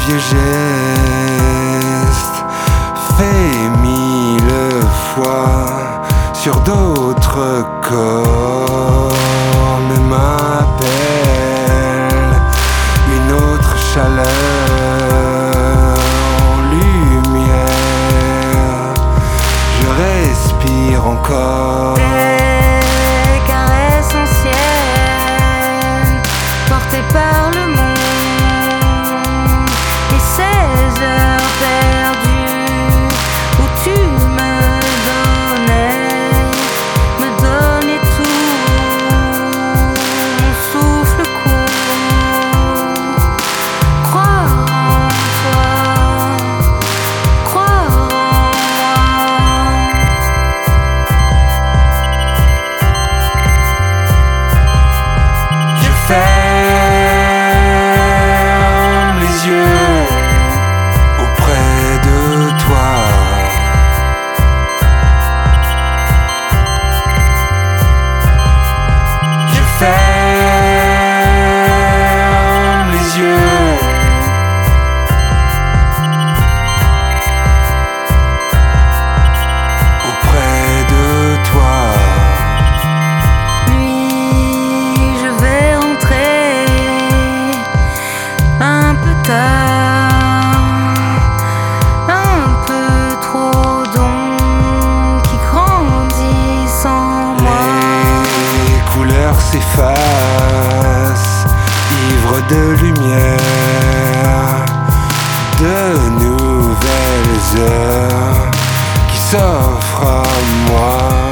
vieux gestes faits 1000 fois sur d'autres corps me m'appelle une autre chaleur en lumière. Je respire encore des caresses anciennes portées par le monde et ces heures perdues où tu me donnais tout, mon souffle court. Croire en toi, croire en moi. Je ferme les yeux auprès de toi. Je ferme les yeux auprès de toi. Nuit, je vais rentrer un peu tard, un peu trop d'ombre qui grandit sans moi. Les couleurs s'effacent, ivres de lumière, de nouvelles heures qui s'offrent à moi.